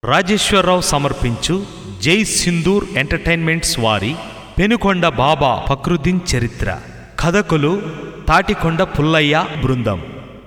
రాజేశ్వరరావు సమర్పించు జై సింధూర్ ఎంటర్టైన్మెంట్స్ వారి పెనుకొండ బాబా ఫక్రుద్దీన్ చరిత్ర. కథకులు తాటికొండ పుల్లయ్య బృందం.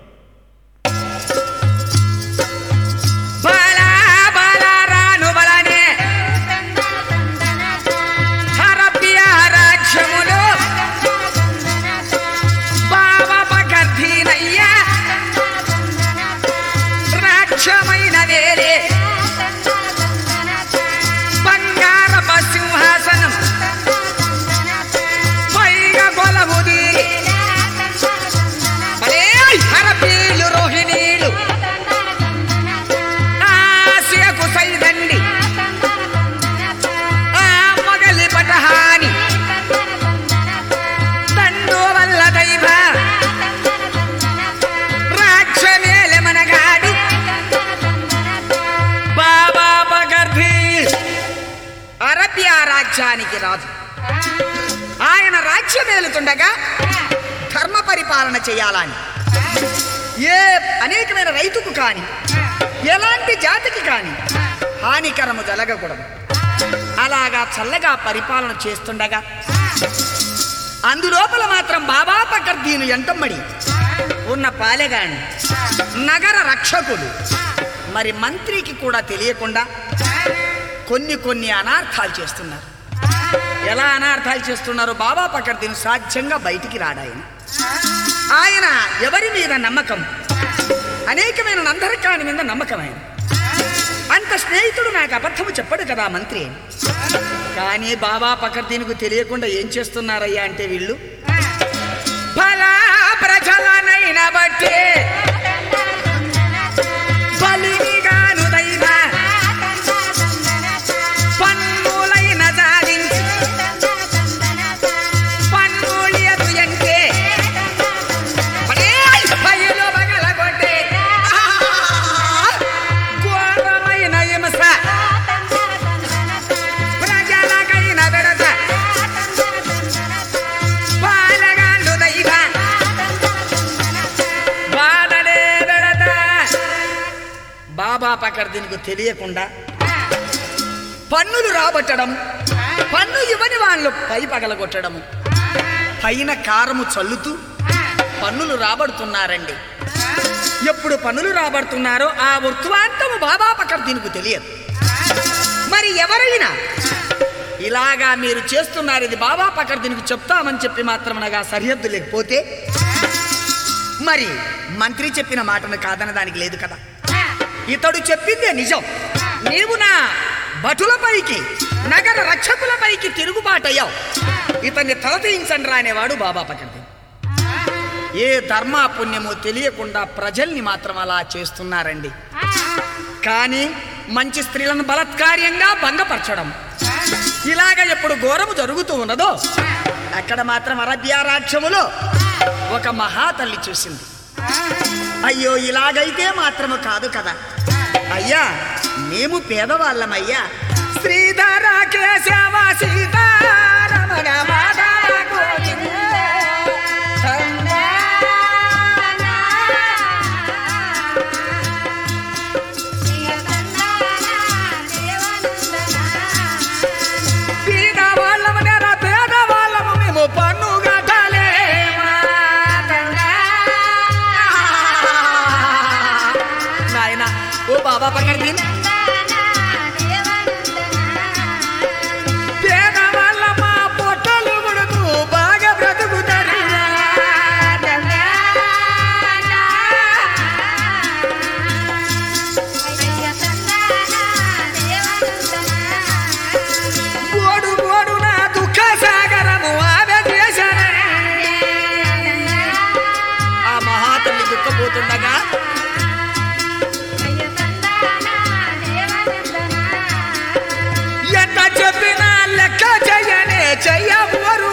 రాజ్యానికి రాజు. ఆయన రాజ్యమేలుతుండగా ధర్మ పరిపాలన చేయాలని ఏ అనేకమైన రైతుకు కాని ఎలాంటి జాతికి కాని హానికరము జరగకూడదు. అలాగా చల్లగా పరిపాలన చేస్తుండగా అందులోపల మాత్రం బాబా ఫక్రుద్దీన్ ఎంటమ్మడి ఉన్న పాలెగాని నగర రక్షకులు మరి మంత్రికి కూడా తెలియకుండా కొన్ని అనార్థాలు చేస్తున్నారు. ఎలా అనార్థాలు చేస్తున్నారు? బాబా ఫక్రుద్దీన్ సాధ్యంగా బయటికి రాడాయన. ఆయన ఎవరి మీద నమ్మకం? అనేకమైన నందరకాని మీద నమ్మకం. ఆయన అంత స్నేహితుడు నాకు అబద్ధము చెప్పడు కదా మంత్రి. కానీ బాబా ఫక్రుద్దీన్కు తెలియకుండా ఏం చేస్తున్నారయ్యా అంటే వీళ్ళు ఫలా ప్రజలనైన బట్టి బలినిగాను దైవ పన్నులైన జాలించి పన్నులియదు ఎంటే బయలు బగలగొట్టే ఘోరమైన హింస ప్రజలకైన బెడద పాలగాండు దైవ బాధలే బెడద. బాబా ఫక్రుద్దీన్కు తెలియకుండా పన్నులు రాబట్టడం, పన్ను ఇవ్వని వాళ్ళు పై పగలగొట్టడము, పైన కారము చల్లుతూ పన్నులు రాబడుతున్నారండి. ఎప్పుడు పన్నులు రాబడుతున్నారో ఆ వృత్తాంతము బాబా ఫక్రుద్దీన్కు తెలియదు. మరి ఎవరైనా ఇలాగా మీరు చేస్తున్నారు, ఇది బాబా ఫక్రుద్దీన్కు చెప్తామని చెప్పి మాత్రమనగా సరిహద్దు లేకపోతే మరి మంత్రి చెప్పిన మాటను కాదనడానికి లేదు కదా. ఇతడు చెప్పిందే నిజం. నీవు నా భటులపైకి నగర రక్షకులపైకి తిరుగుబాటయ్యావు, ఇతన్ని తలతీయించండి రా అనేవాడు బాబా ఫక్రుద్దీన్. ఏ ధర్మాపుణ్యమో తెలియకుండా ప్రజల్ని మాత్రం అలా చేస్తున్నారండి. కానీ మంచి స్త్రీలను బలత్కార్యంగా భంగపరచడం, ఇలాగ ఎప్పుడు ఘోరము జరుగుతూ ఉన్నదో అక్కడ మాత్రం అరేబియా రాజ్యములో ఒక మహాతల్లి చూసింది. అయ్యో ఇలాగైతే మాత్రము కాదు కదా అయ్యా, మేము పేదవాళ్ళమయ్యా. శ్రీధర కేశవ సీతారమణ మాధవ గోవింద పేదవాళ్ళము నెర పేదవాళ్ళము మేము పన్ను కట్టలేమా నాయన. ఓ బాబా ఫక్రుద్దీన్, పేదవాళ్ళ మా పొట్టలు కొడుకు బాగా బ్రతుకుతారు. గోడు గోడు నా దుఃఖ సాగరము ఆమె చేశానే. ఆ మహాతల్లి దుఃఖపోతుండగా ఎంత చెప్పినా లెక్క చెయ్యనే చెయ్యబోరు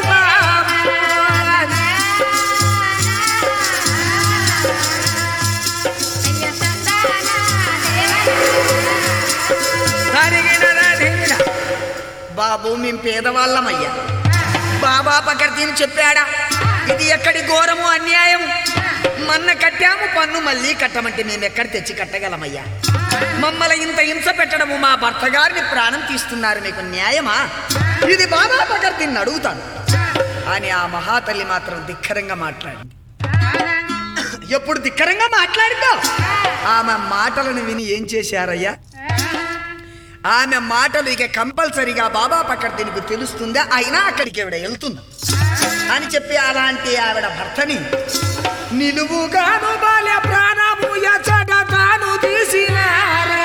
బాబు. మేము పేదవాళ్ళమయ్యా. బాబా ఫక్రుద్దీన్ చెప్పాడా ఇది ఎక్కడి ఘోరము అన్యాయం? మన్న కట్టాము పన్ను మళ్ళీ కట్టమంటే మేము ఎక్కడ తెచ్చి కట్టగలమయ్యా? మమ్మల్ని ఇంత హింస పెట్టడము, మా భర్త గారిని ప్రాణం తీస్తున్నారు, మీకు న్యాయమా? ఇది బాబా పకర్దీన్ని అడుగుతాను అని ఆ మహాతల్లి మాత్రం ధిక్కరంగా మాట్లాడింది. ఎప్పుడు ధిక్కరంగా మాట్లాడిందో ఆమె మాటలను విని ఏం చేశారయ్యా? ఆమె మాటలు ఇక కంపల్సరీగా బాబా పకర్దీనికి తెలుస్తుందా, అయినా అక్కడికి ఆవిడ వెళ్తుందా అని చెప్పి అలాంటి ఆవిడ భర్తని నిలువుగాను బాల్య ప్రాణము ఎచ్చట తాను తీసినారా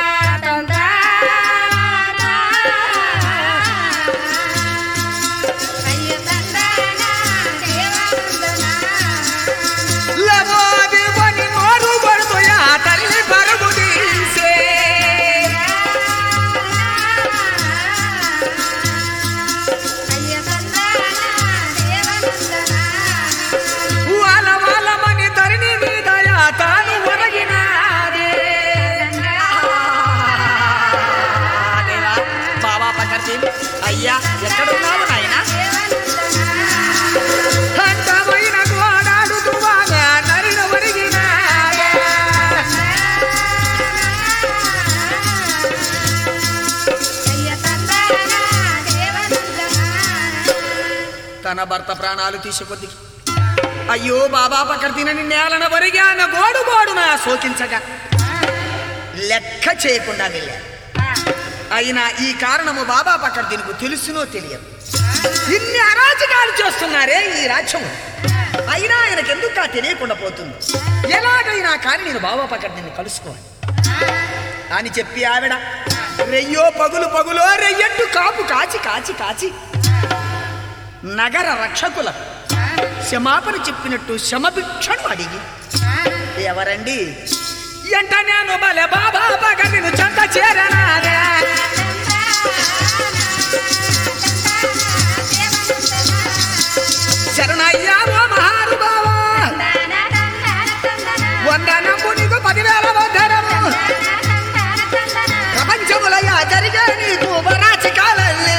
అయ్యా ఎక్కడున్నావు నాయన? అంతమైన గోడాడుతువాగా నరిన ఒరిగినా తన భర్త ప్రాణాలు తీసుకొద్ది. అయ్యో బాబా పకర్దీనని నేలన ఒరిగాన గోడు గోడున శోకించగా లెక్క చేయకుండా వెళ్ళారు. అయినా ఈ కారణము బాబా పకర్దీనికి తెలుసునో తెలియదు. ఇన్ని అరాచకాలు చేస్తున్నారే ఈ రాజ్యం, అయినా ఆయనకు ఎందుకు తెలియకుండా పోతుంది. ఎలాగైనా కానీ నేను బాబా పకర్దీని కలుసుకోవాలి అని చెప్పి ఆవిడ రెయ్యో పగులు పగులో రెయ్యట్టు కాపు కాచి కాచి కాచి నగర రక్షకులకు క్షమాపణ చెప్పినట్టు శమభిక్షను అడిగి, ఎవరండి ఎంట నేను బలే బాబా పకర్దీని చెంత చేరనాదే శరణయ్యా ఓ మహానుభావా, వందనము నీకు 10,000 వందనము, ప్రపంచములయ్యా జరిగే నీకు రాజకాలల్లే.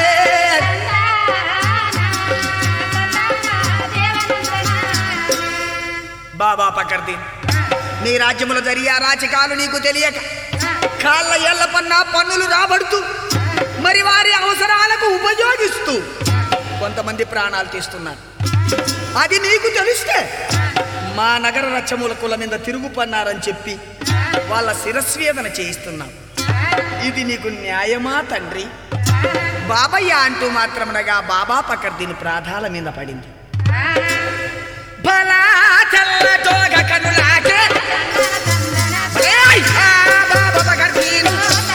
బాబా పకర్దీన్, నీ రాజ్యములో జరిగే రాజకాలు నీకు తెలియక కాళ్ళ ఎల్ల పన్నా పన్నులు రాబడుతూ మరి వారి అవసరాలకు ఉపయోగిస్తూ కొంతమంది ప్రాణాలు తీస్తున్నారు. అది నీకు తెలిస్తే మా నగర రచ్చముల కుల మీద తిరుగుపన్నారని చెప్పి వాళ్ళ శిరస్వేదన చేయిస్తున్నాం. ఇది నీకు న్యాయమా తండ్రి? బాబయ్య అంటూ మాత్రమనగా బాబా పకర్దీని ప్రాధాల మీద పడింది. బలా తెల్లతోగ కనులాకే బాబా పకర్దీను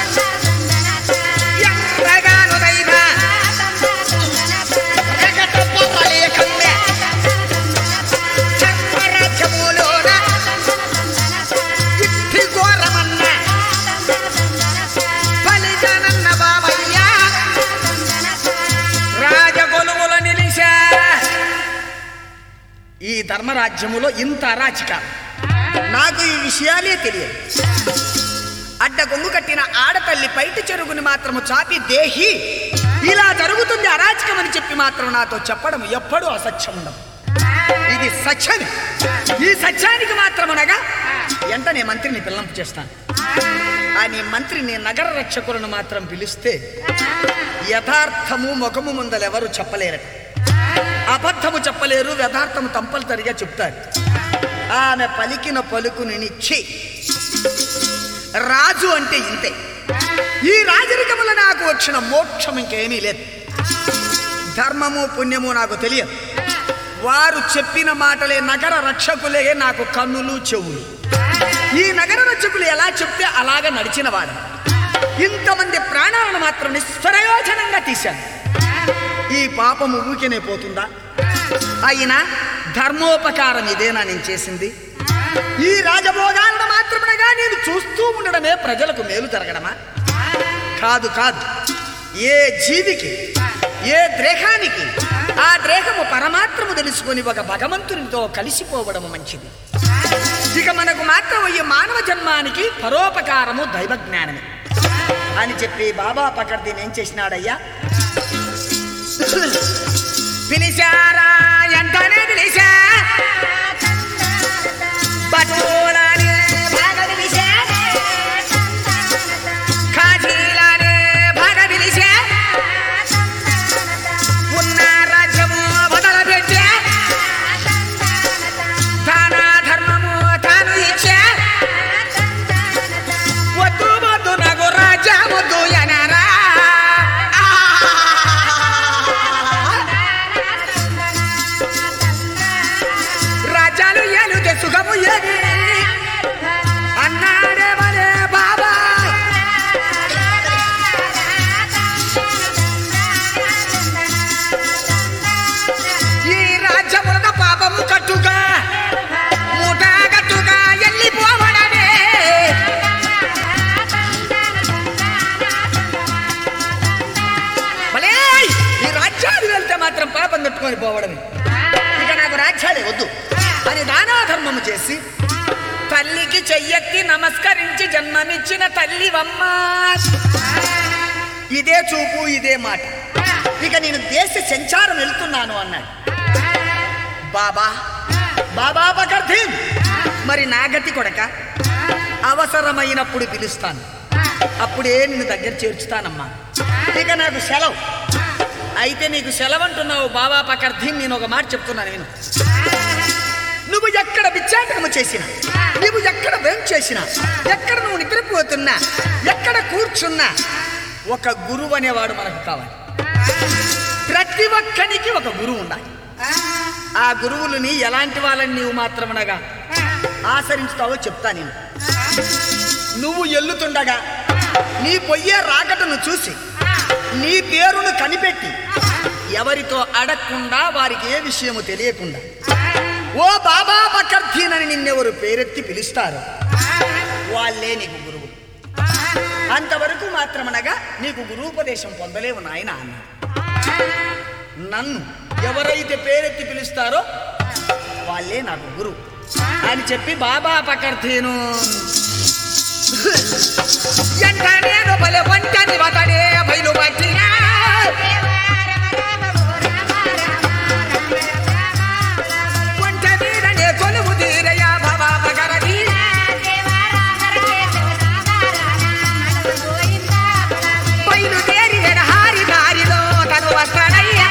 ఈ ధర్మరాజ్యములో ఇంత అరాచకాలు, నాకు ఈ విషయాలే తెలియదు. అడ్డ గొంగు కట్టిన ఆడతల్లి బయట చెరుగుని మాత్రము చాపి దేహి ఇలా జరుగుతుంది అరాచకం అని చెప్పి మాత్రం నాతో చెప్పడం ఎప్పుడూ అసత్యం ఉండదు. ఇది సత్యమే. ఈ సత్యానికి మాత్రమనగా వెంటనే మంత్రిని పిల్లంపు చేస్తాను అని మంత్రిని నగర రక్షకులను మాత్రం పిలిస్తే యథార్థము ముఖము ముందలెవరు చెప్పలేరు, అబద్ధము చెప్పలేరు, యథార్థము కంపల్సరిగా చెప్తారు. ఆమె పలికిన పలుకుని నిచ్చి రాజు అంటే ఇంతే, ఈ రాజరికముల నాకు వచ్చిన మోక్షం ఇంకేమీ లేదు. ధర్మము పుణ్యము నాకు తెలియదు. వారు చెప్పిన మాటలే నగర రక్షకులే నాకు కన్నులు చెవులు. ఈ నగర రక్షకులు ఎలా చెప్తే అలాగా నడిచిన వాడు. ఇంతమంది ప్రాణాలను మాత్రం నిష్ప్రయోజనంగా తీశాను. ఈ పాపము ఊరికేనే పోతుందా? అయినా ధర్మోపకారం ఇదేనా నేను చేసింది? ఈ రాజభోగాలను మాత్రమేగా నేను చూస్తూ ఉండడమే ప్రజలకు మేలు జరగడమా? కాదు కాదు. ఏ జీవికి, ఏ దేహానికి ఆ దేహము పరమాత్మము తెలుసుకొని ఒక భగవంతునితో కలిసిపోవడము మంచిది. ఇక మనకు మాత్రం ఈ మానవ జన్మానికి పరోపకారము దైవజ్ఞానమే అని చెప్పి బాబా పకర్దీన్ ఏం చేసినాడయ్యా, పిలిచారా ఎంతనే పిలిచా బటోలని బాగా పిలిచా కట్టుకొని పోవడమే. ఇక నాకు రాజ్యాలే వద్దు అని దానాధర్మము చేసి తల్లికి చెయ్యెత్తి నమస్కరించి జన్మనిచ్చిన తల్లివమ్మ. ఇదే చూపు ఇదే మాట. ఇక నేను దేశ సంచారం వెళ్తున్నాను అన్నాడు. బాబా బాబా బకర్దీన్, మరి నా గతి కొడక, అవసరమైనప్పుడు పిలుస్తాను, అప్పుడే నిన్ను దగ్గర చేర్చుతానమ్మా. ఇక నాకు సెలవు. అయితే నీకు సెలవు అంటున్నావు బాబా బకర్దీన్, నేను ఒక మాట చెప్తున్నాను విను. నువ్వు ఎక్కడ విచ్చాటము చేసినా, నువ్వు ఎక్కడ భయం చేసినా, ఎక్కడ నువ్వు నిద్రపోతున్నా, ఎక్కడ కూర్చున్నా, ఒక గురువు అనేవాడు మనకు కావాలి. ప్రతి ఒక్కనికి ఒక గురువు ఉండాలి. ఆ గురువులని ఎలాంటి వాళ్ళని నీవు మాత్రమనగా ఆచరించుతావో చెప్తా నేను. నువ్వు ఎల్లుతుండగా నీ పొయ్యే రాకటను చూసి నీ పేరును కనిపెట్టి ఎవరితో అడగకుండా, వారికి ఏ విషయము తెలియకుండా, ఓ బాబా బకర్దీన్ అని నిన్నెవరు పేరెత్తి పిలుస్తారు, వాళ్ళే నీకు గురువు. అంతవరకు మాత్రమనగా నీకు గురూపదేశం పొందలేవు నాయన అన్నాడు. నన్ను ఎవరైతే పేరెత్తి పిలుస్తారో వాళ్ళే నాకు గురువు అని చెప్పి బాబా బకర్దీను ఎంటనేను బలె వంటని వతడే బయలు పట్టినా వంట మీదనే కొలువు తీరయ్యా బాబా బకర్దీన్. బయలుదేరి ఎడహారి దారిలో తను వస్తాడయ్యా.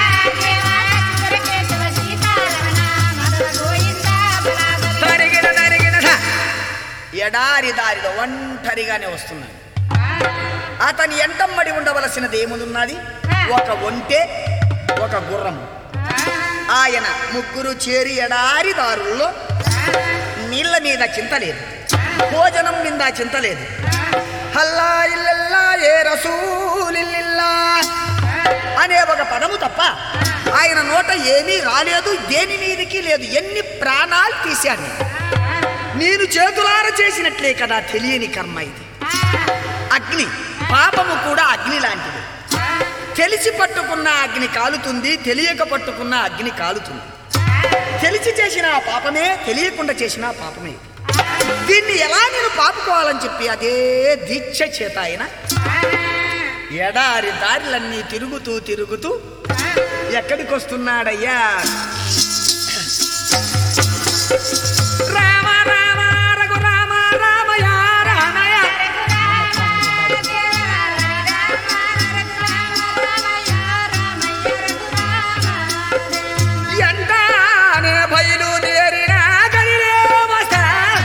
ఎడారి దారిలో ఒంటరిగానే వస్తున్నాడు. అతని ఎంటమ్మడి ఉండవలసినది ఏమున్నది? ఒక ఒంటె, ఒక గుర్రము. ఆయన ముగ్గురు చేరి ఎడారి దారుల్లో నీళ్ళ మీద చింతలేదు, భోజనం మీద చింతలేదు. హల్లా ఇల్లల్లా ఏ రసూలిల్లా అనే ఒక పదము తప్ప ఆయన నోట ఏమీ రాలేదు, దేని మీదికి లేదు. ఎన్ని ప్రాణాలు తీశాడు. నేను చేతులార చేసినట్లే కదా తెలియని కర్మ ఇది. అగ్ని, పాపము కూడా అగ్ని లాంటిది. తెలిసి పట్టుకున్న అగ్ని కాలుతుంది, తెలియక పట్టుకున్న అగ్ని కాలుతుంది. తెలిసి చేసిన పాపమే, తెలియకుండా చేసిన పాపమే. దీన్ని ఎలా నేను పాపుకోవాలని చెప్పి అదే దీక్ష చేత ఆయన ఎడారి దారిలన్నీ తిరుగుతూ తిరుగుతూ ఎక్కడికి వస్తున్నాడయ్యా? రామ రామ రఘు రామ రామయ రామయ ఎంటానే బయలుదేరిన గడిలే వస్తా.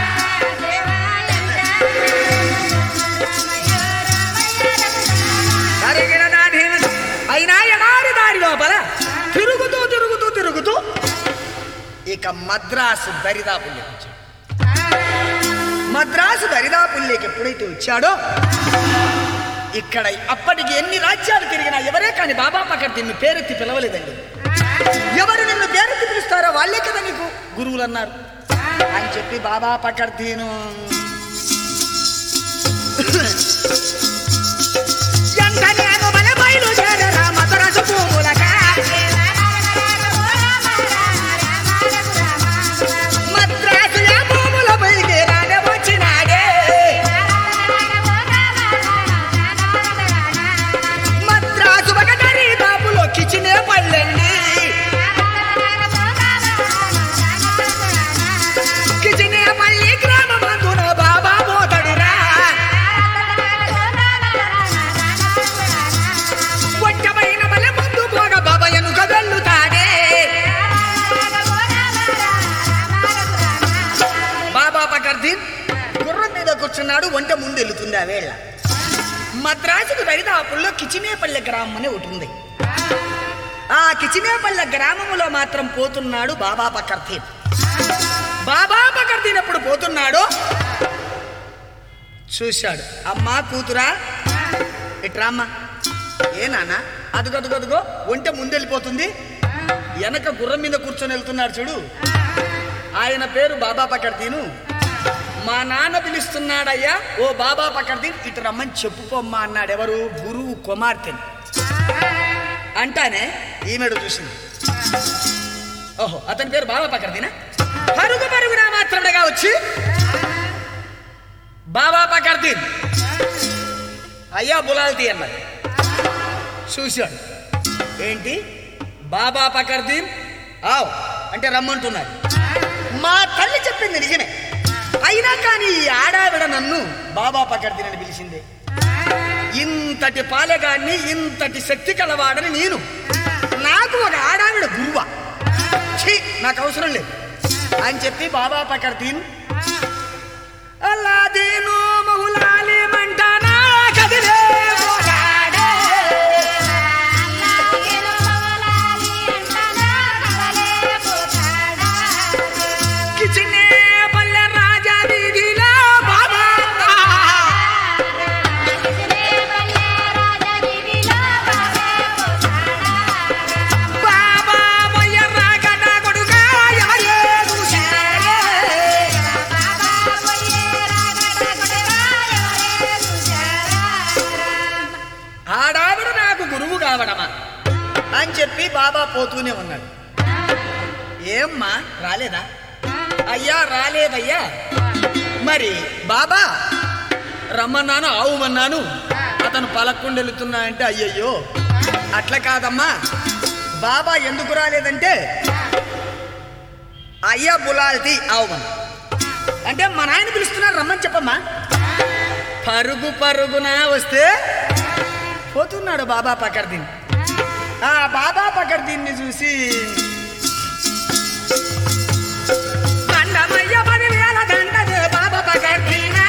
అయినా ఎడారి దారి లోపల తిరుగుతూ తిరుగుతూ తిరుగుతూ ఇక మద్రాసు దరిదాపుల్లోకి వచ్చాడు. మద్రాసు దరిదాపుల్లోకి ఎప్పుడైతే వచ్చాడో ఇక్కడ అప్పటికి ఎన్ని రాజ్యాలు తిరిగినా ఎవరే కానీ బాబా బకర్దీన్ పేరెత్తి పిలవలేదండి. ఎవరు నిన్ను పేరెత్తి పిలుస్తారో వాళ్ళే కదా నీకు గురువులు అన్నారు అని చెప్పి బాబా బకర్దీను బయలుదేరా మద్రాసు భూములక. మద్రాసు భూముల బయలుదేరానే వచ్చినాడే. మద్రాసు ఒక దరిదాపులో కిచినే పళ్ళండి. కిచినే పల్లి గ్రామమందున బాబా పోతడురా. ఒట్టమైన బల ముందు పోగ బాబా ఎనుక వెళ్ళుతాడే. బాబా బకర్దీన్ గుర్రం మీద కూర్చున్నాడు, ఒంటె ముందు వెళుతుంది. ఆ వేళ మద్రాసుకు దరిదాపుల్లో కిచినేపల్లె గ్రామం అని ఒకటి ఉంది. ఆ కిచినేపల్లె గ్రామములో మాత్రం పోతున్నాడు బాబా బకర్దీన్. బాబా బకర్దీన్ ఎప్పుడు పోతున్నాడో చూశాడు. అమ్మా కూతురా ఇట్రామ్మా. ఏ నాన్న? అదుగదుగదుగో ఒంటె ముందెళ్ళిపోతుంది, వెనక గుర్రం మీద కూర్చొని వెళ్తున్నాడు చూడు. ఆయన పేరు బాబా బకర్దీను. మా నాన్న పిలుస్తున్నాడయ్యా, ఓ బాబా బకర్దీన్ ఇటు రమ్మని చెప్పుకోమ్మా అన్నాడు. ఎవరు? గురువు కుమార్తెని. అంటానే ఈమెడు చూసింది. ఓహో, అతని పేరు బాబా పకర్దీనా? పరుగు పరుగునా మాత్రమేగా వచ్చి బాబా పకర్దీన్ అయ్యా బులాల్తీ అన్నది. చూశాడు, ఏంటి బాబా పకర్దీన్ ఆవ్ అంటే రమ్మంటున్నారు. మా తల్లి చెప్పింది నిజమే, అయినా కానీ ఈ ఆడావిడ నన్ను బాబా పకర్దీన్ అని పిలిచిందే. ఇంతటి పాలెగాన్ని, ఇంతటి శక్తి కలవాడని నేను, నాకు ఒక ఆడావిడ గురువా? ఛీ, నాకు అవసరం లేదు అని చెప్పి బాబా పకర్దీన్ అల్లాదీను మౌలాలి మంటానా కదిలే కిచనే పల్లె రాజా వీధిలో బాబా బాబా వయ్యరా గడ్డ కొడుగా ఎవరే చూశారే. ఆడావిడ నాకు గురువు కావడమా అని చెప్పి బాబా పోతూనే ఉన్నాడు. ఏమ్మా రాలేదా? అయ్యా రాలేదయ్యా. మరి బాబా రమ్మన్నాను, ఆవుమన్నాను, అతను పలక్కుండా వెళుతున్నా అంటే అయ్యయ్యో అట్లా కాదమ్మా. బాబా ఎందుకు రాలేదంటే అయ్యా బులాల్తీ ఆవుమన్ అంటే మా నాయన పిలుస్తున్నారు రమ్మని చెప్పమ్మా. పరుగు పరుగున వస్తే పోతున్నాడు బాబా పకర్దీన్. ఆ బాబా పకర్దీన్ని చూసి దండమయ్య 10,000 దండదే బాబా పకర్దీనా,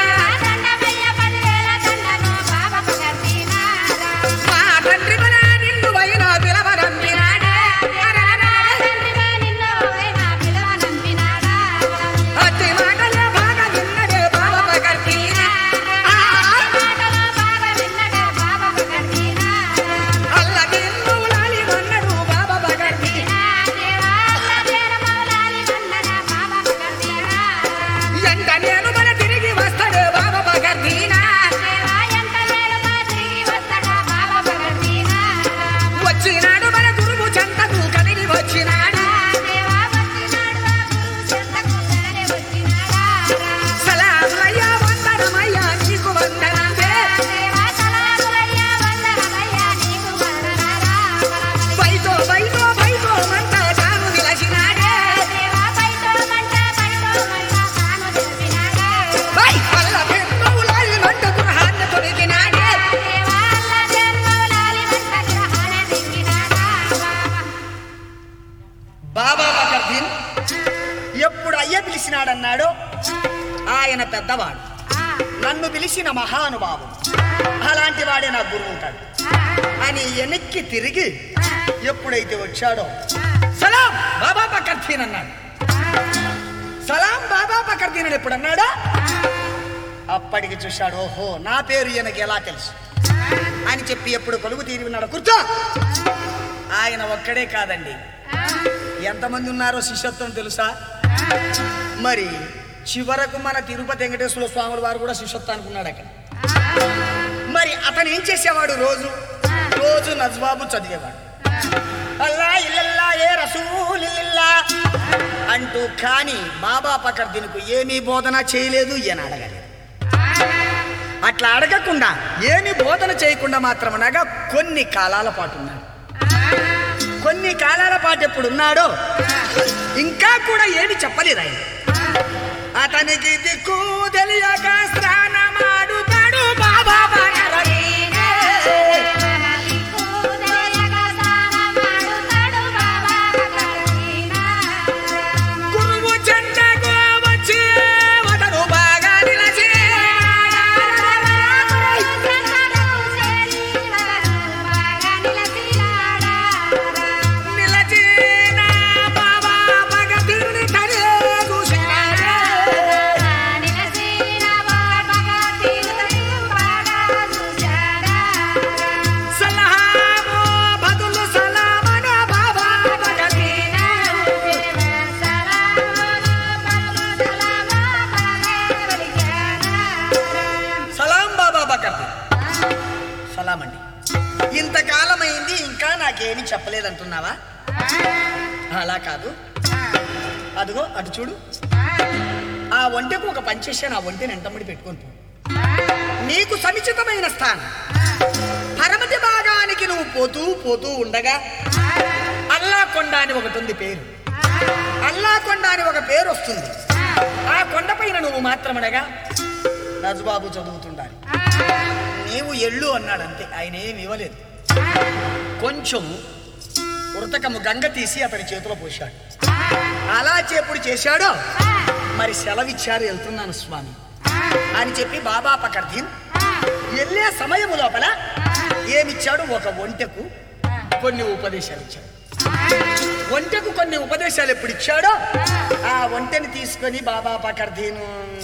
మా తండ్రి మన నిన్ను వైన పిలవరంపినాడే, అతి మాటలే బాగా విన్నడే బాబా పకర్దీనా, అల్లదీన్ మౌలాలి మన్నడు బాబా పకర్దీనా, ఎంట నేను మన తిరిగి వస్తాడు బాబా పకర్దీనా, వచ్చినాడు మన గురువు చెంతకు కదిలి వచ్చినాడు, సలాములయ్యా వందనమయ్యా నీకు వందనమే, బైతో బైతో బైతో మంట తాను నిలచినాడే, బై అల్లదీన్ మౌలాలి మంట గుర్హాన్ని తొడిగినాడే. బాబా పకర్దీన్ ఎప్పుడు అయ్య పిలిచినాడన్నాడో ఆయన పెద్దవాడు, నన్ను పిలిచిన మహానుభావుడు, అలాంటి వాడే నా గురువు ఉంటాడు అని వెనక్కి తిరిగి ఎప్పుడైతే వచ్చాడో సలాం బాబా పకర్దీన్ అన్నాడు. సలాం బాబా పకర్దీన్ అని ఎప్పుడు అన్నాడో అప్పటికి చూశాడు, ఓహో నా పేరు ఈయనకి ఎలా తెలుసు అని చెప్పి ఎప్పుడు కొలువు తీరి ఉన్నాడు. కూర్చో. ఆయన ఒక్కడే కాదండి, ఎంతమంది ఉన్నారో శిష్యత్వం తెలుసా? మరి చివరకు మన తిరుపతి వెంకటేశ్వర స్వాముల వారు కూడా శిష్యత్వానికి ఉన్నాడు అక్కడ. మరి అతను ఏం చేసేవాడు? రోజు నజ్వాబు చదివేవాడు, అల్లా ఇల్లల్లా ఏ రసూలిల్లా అంటూ. కానీ బాబా పకర్దీన్కు ఏమీ బోధన చేయలేదు, ఈయన అడగలేదు. అట్లా అడగకుండా ఏమి బోధన చేయకుండా మాత్రమనగా కొన్ని కాలాల పాటు ఉన్నాడు. కొన్ని కాలాల పాటు ఎప్పుడు ఉన్నాడో ఇంకా కూడా ఏమి చెప్పలేదు ఆయన. అతనికి దిక్కు తెలియక స్నానమాడుతాడు బాబా పకర్దీన్. గురువు చెంతకు వచ్చి వదను బాగా నిలచి నిలచిన బాబా పకర్దీన్ తరే చూసినాడే. సలాము బదులు సలామన బాబా పకర్దీన్. సలాం బాబా పకర్దీన్. సలాం అండి, ఇంతకాలమైంది ఇంకా నాకేమి చెప్పలేదంటున్నావా? అలా కాదు, అదిగో అటు చూడు, ఆ ఒంటెకు ఒక పంచేసాను, ఆ ఒంటెని ఎంటమ్మడి పెట్టుకొని పో. నీకు సముచితమైన స్థానం. పరమతి భాగానికి నువ్వు పోతూ పోతూ ఉండగా అల్లా కొండ అని ఒకటి ఉంది పేరు. అల్లా కొండ అని ఒక పేరు వస్తుంది. ఆ కొండపైన నువ్వు మాత్రమనగా రాజుబాబు చదువుతుండాలి. నీవు ఎళ్ళు అన్నాడు అంతే, ఆయన ఏమి ఇవ్వలేదు. కొంచెం ఉరతకము గంగ తీసి అతని చేతిలో పోశాడు. అలా చేపుడు చేశాడో మరి సెలవిచ్చారు, వెళ్తున్నాను స్వామి అని చెప్పి బాబా పకర్దీన్ వెళ్ళే సమయం లోపల ఏమిచ్చాడు, ఒక ఒంటెకు కొన్ని ఉపదేశాలు ఇచ్చాడు. ఒంటెకు కొన్ని ఉపదేశాలు ఎప్పుడు ఇచ్చాడో ఆ ఒంటెని తీసుకొని బాబా పకర్దీను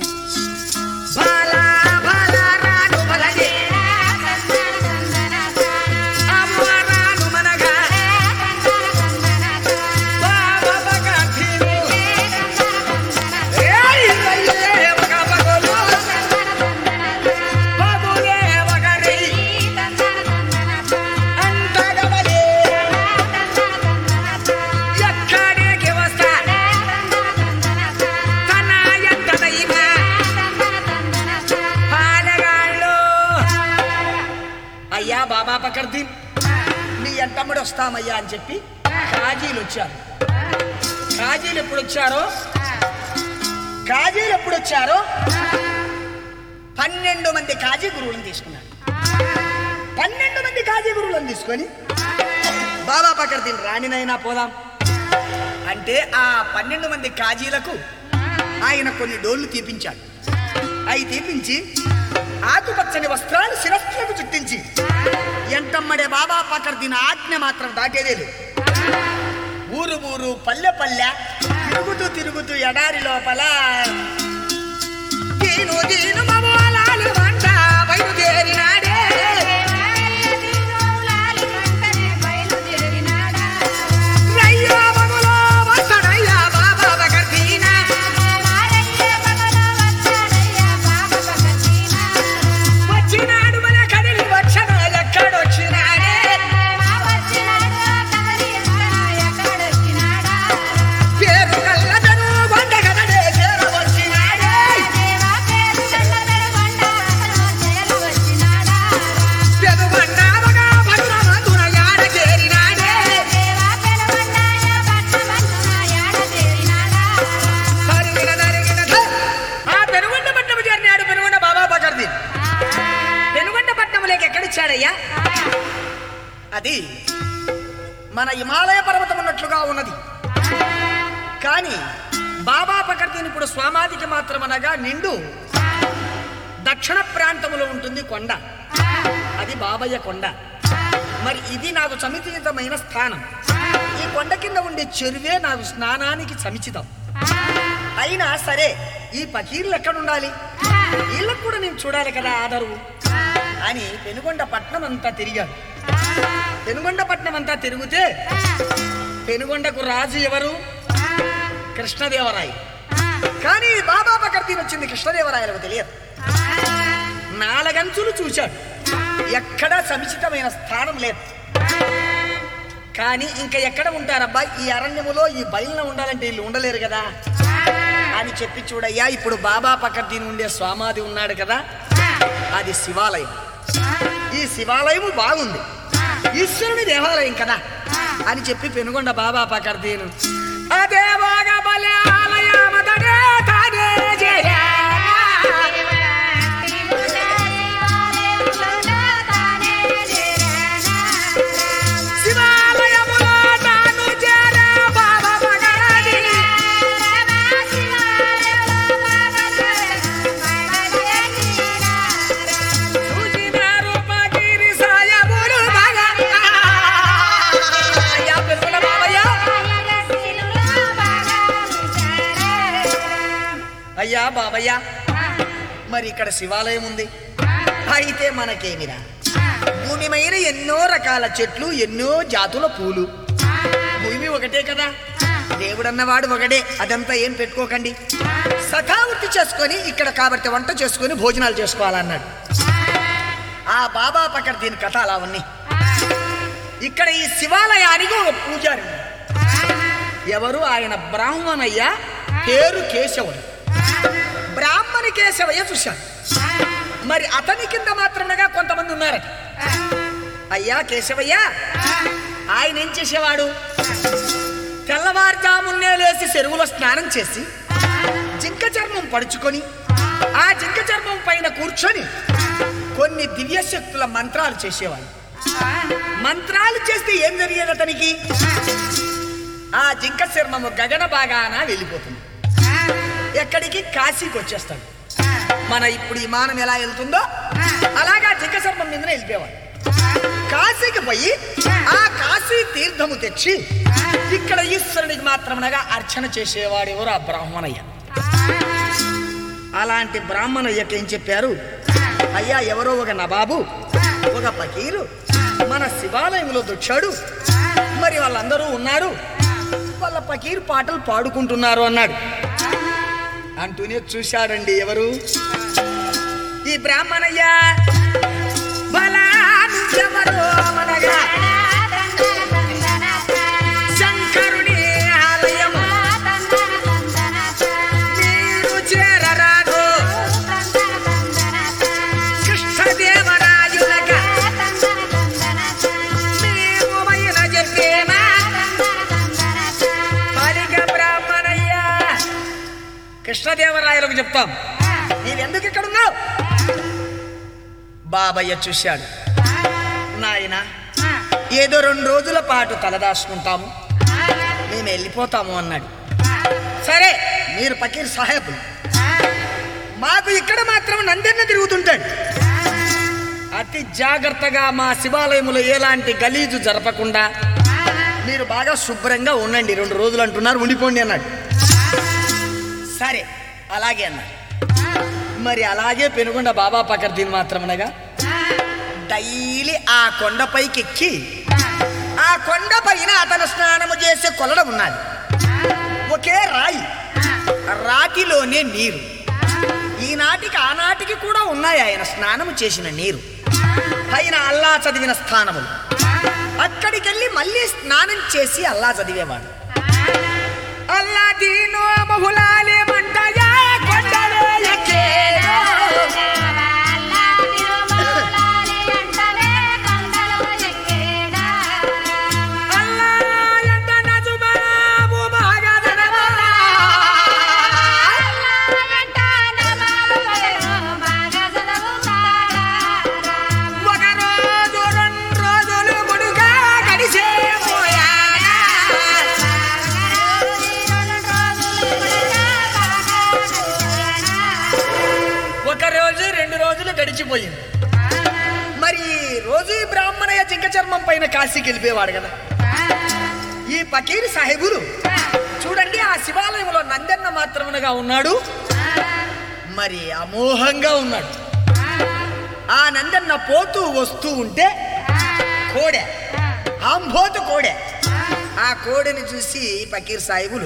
బాబా పకర్దీన్ నీ ఎంటమ్మడి వస్తామయ్యా అని చెప్పి కాజీలు వచ్చారు. కాజీలు ఎప్పుడు వచ్చారో 12 మంది కాజీ గురువులను తీసుకున్నారు. 12 మంది కాజీ గురువులను తీసుకొని బాబా పకర్దీన్ రాణినైనా పోదాం అంటే ఆ 12 మంది కాజీలకు ఆయన కొన్ని డోళ్లు తీపించాడు. అవి తీపించి ఆకుపచ్చని వస్త్రాలు శిరస్సులకు చుట్టించి ఎంటమ్మడే బాబా పకర్దీన్ ఆజ్ఞ మాత్రం దాటేదేలు. ఊరు ఊరు పల్లె పల్లె తిరుగుతూ ఎడారి లోపల దీను దీను మమోలాలు వంట బయలుదేరినాడే. రయ్యో మగులో వస్తాడయ్యా బాబా పకర్దీన. వచ్చినాడు మన కదిలి వచ్చన ఎక్కడొచ్చినాడే. పేరు కల్లదను వంట కదడే చేరవచ్చినాడే. పెనుగొండవగా భద్రమందున యాడ చేరినాడే. ఆ పెనుగొండ పట్టణము చేరినాడు పెనుగొండ బాబా పకర్దీన్. పెనుగొండ పట్టణంలోకి ఎక్కడిచ్చాడయ్యా? అది మన హిమాలయ పర్వతం ఉన్నట్లుగా ఉన్నది. కానీ బాబా పకర్దీన్ ఇప్పుడు స్వామాదికి మాత్రమనగా నిండు దక్షిణ ప్రాంతంలో ఉంటుంది కొండ, అది బాబయ్య కొండ. మరి ఇది నాకు సముచితమైన స్థానం. ఈ కొండ కింద ఉండే చెరువే నాకు స్నానానికి సముచితం. అయినా సరే ఈ పకీర్లు ఎక్కడ ఉండాలి, వీళ్ళకు కూడా నేను చూడాలి కదా ఆదరు అని పెనుగొండ పట్నం అంతా తిరిగాడు. పెనుగొండ పట్నం అంతా తిరిగితే పెనుగొండకు రాజు ఎవరు? కృష్ణదేవరాయ. కానీ బాబా పకర్దీన్ వచ్చింది కృష్ణదేవరాయలకు తెలియదు. 4 అంచులు చూశాడు, ఎక్కడా సముచితమైన స్థానం లేదు. కానీ ఇంకా ఎక్కడ ఉంటారబ్బా, ఈ అరణ్యములో ఈ బయలున ఉండాలంటే వీళ్ళు ఉండలేరు కదా అని చెప్పి చూడయ్యా, ఇప్పుడు బాబా పకర్దీన్ ఉండే స్వామాది ఉన్నాడు కదా, అది శివాలయం. ఈ శివాలయము బాగుంది, ఈశ్వరుని దేవాలయం కదా అని చెప్పి పెనుగొండ బాబా పకర్దీను అదే బాగా బలే ఆలయమదడే తానే జయా. శివాలయములో తాను చేరే బాబా పకర్దీన్. చూసినారు పగిరి సాయములు బాగా. అయ్యా పెనుగొండ బాబయ్య, అయ్యా బాబయ్య, మరి ఇక్కడ శివాలయం ఉంది, అయితే మనకేమిరా? భూమి మీద ఎన్నో రకాల చెట్లు, ఎన్నో జాతుల పూలు. భూమి ఒకటే కదా, దేవుడన్నవాడు ఒకడే, అదంతా ఏం పెట్టుకోకండి. సఖావృత్తి చేసుకొని ఇక్కడ కాబట్టి వంట చేసుకొని భోజనాలు చేసుకోవాలన్నాడు. ఆ బాబా పకర్దీన్ కథ అలా ఉన్నాయి. ఇక్కడ ఈ శివాలయానికి ఒక పూజారి, ఎవరు? ఆయన బ్రాహ్మణయ్య, పేరు కేశవుడు. బ్రాహ్మణి కేశవయ్య చూశాడు. మరి అతని కింద మాత్రమేగా కొంతమంది ఉన్నారట. అయ్యా కేశవయ్య, ఆయన ఏం చేసేవాడు? తెల్లవారుజామున్నే లేచి చెరువులో స్నానం చేసి జింక చర్మం పడుచుకొని ఆ జింక చర్మం పైన కూర్చొని కొన్ని దివ్యశక్తుల మంత్రాలు చేసేవాడు. మంత్రాలు చేస్తే ఏం జరిగేది అతనికి? ఆ జింక చర్మము గగన బాగాన వెళ్ళిపోతుంది. ఎక్కడికి? కాశీకి వచ్చేస్తాడు. మన ఇప్పుడు విమానం ఎలా వెళ్తుందో అలాగా జింక చర్మం మీదనే వెళ్ళిపోయేవాడు. కాశీకి పోయి ఆ కాశీ తీర్థము తెచ్చి ఇక్కడ ఈశ్వరునికి మాత్రమనగా అర్చన చేసేవాడు. ఎవరు? ఆ బ్రాహ్మణయ్య. అలాంటి బ్రాహ్మణయ్యకి ఏం చెప్పారు? అయ్యా, ఎవరో ఒక నవాబు, ఒక ఫకీరు మన శివాలయంలో దొచ్చాడు. మరి వాళ్ళందరూ ఉన్నారు, వాళ్ళ ఫకీరు పాటలు పాడుకుంటున్నారు అన్నాడు. అంటూనే చూశాడండి ఎవరు? ఈ బ్రాహ్మణయ్య. శంకరుని ఆలయం మీరు చేరరాదు, కృష్ణదేవరాయులగా మేము మైన చెప్పేమా. పలిక బ్రాహ్మణయ్య, కృష్ణదేవరాయలకు చెప్తాం, నీవెందుకు ఇక్కడ ఉన్నావు? బాబయ్య చూశాడు. నాయన, ఏదో 2 రోజుల పాటు తలదాచుకుంటాము, మేము వెళ్ళిపోతాము అన్నాడు. సరే, మీరు ఫకీర్ సాహెబ్, మాకు ఇక్కడ మాత్రం నందెన్న తిరుగుతుంటాడు. అతి జాగ్రత్తగా మా శివాలయంలో ఎలాంటి గలీజు జరపకుండా మీరు బాగా శుభ్రంగా ఉండండి. 2 రోజులు అంటున్నారు, ఉండిపోండి అన్నాడు. సరే అలాగే అన్నాడు. మరి అలాగే పెనుగొండ బాబా పకర్దీన్ మాత్రమనగా డైలీ ఆ కొండపైకి ఎక్కి ఆ కొండ పైన అతను స్నానము చేసే కొలడం ఉన్నది. ఒకే రాయి, రాతిలోనే నీరు. ఈనాటికి ఆనాటికి కూడా ఉన్నాయి ఆయన స్నానము చేసిన నీరు. పైన అల్లా చదివిన స్థానములు. అక్కడికి వెళ్ళి మళ్ళీ స్నానం చేసి అల్లా చదివేవాడు. అల్లా దీనో బహుళాలేమంటాయా కొండలో ఎక్కేదో. గడిచిపోయింది. మరి రోజు బ్రాహ్మణయ్య జింక చర్మం పైన కాశీకి వెళ్ళిపోయేవాడు కదా. ఈ ఫకీర్ సాహెబులు చూడండి, ఆ శివాలయంలో నందన్న మాత్రమునగా ఉన్నాడు. మరి అమోహంగా ఉన్నాడు. ఆ నందన్న పోతూ వస్తూ ఉంటే కోడె, ఆంబోతు కోడె. ఆ కోడెని చూసి ఫకీర్ సాహెబులు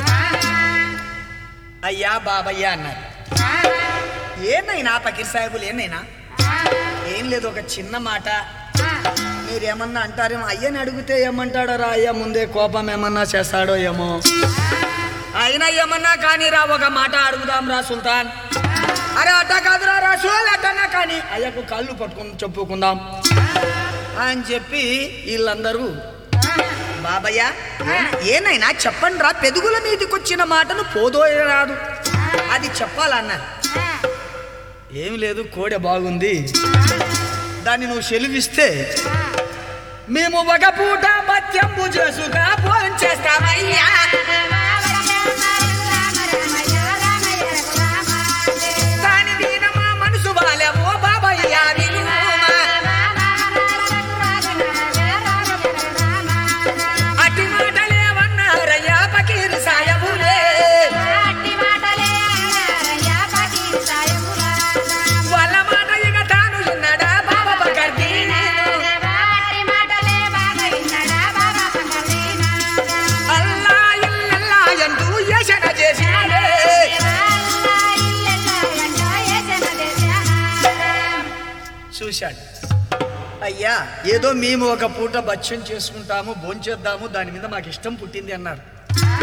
అయ్యా బాబయ్య అన్నారు. ఏనైనా ఫకీర్ సాహెబులు, ఏనైనా? ఏం లేదు, ఒక చిన్న మాట. మీరేమన్నా అంటారేమో. అయ్యని అడిగితే ఏమంటాడో రా అయ్యా, ముందే కోపం ఏమన్నా చేస్తాడో ఏమో. అయినా ఏమన్నా కానీ రా, ఒక మాట అడుగుదాం రా సుల్తాన్. అరే అట్ట కాదురా రాసూల్, అట్టన్నా కానీ అయ్యకు కాళ్ళు పట్టుకుని చెప్పుకుందాం అని చెప్పి వీళ్ళందరూ బాబయ్య ఏనైనా చెప్పండి రా, పెదుగుల మీదకి వచ్చిన మాటను పోదోయరాదు, అది చెప్పాలన్నారు. ఏమి లేదు, కోడె బాగుంది, దాన్ని నువ్వు సెలవిస్తే మేము ఒక పూట మత్యంబు చేసుగా భోజనం చేస్తామయ్యా. దాని మీద మా మనసు బాలేవో బాబయ్య. అటు మాటలేవన్నారయ్యా ఫకీర్ సాహెబులే. వాళ్ళ మాట ఇక తాను విన్నాడా బాబా పకర్దీన్. అల్లా ఇల్లల్లా అంటూ యశన చేసినాడే. చూశాడు. అయ్యా, ఏదో మేము ఒక పూట భక్ష్యం చేసుకుంటాము, భోంచేద్దాము, దాని మీద మాకు ఇష్టం పుట్టింది అన్నారు.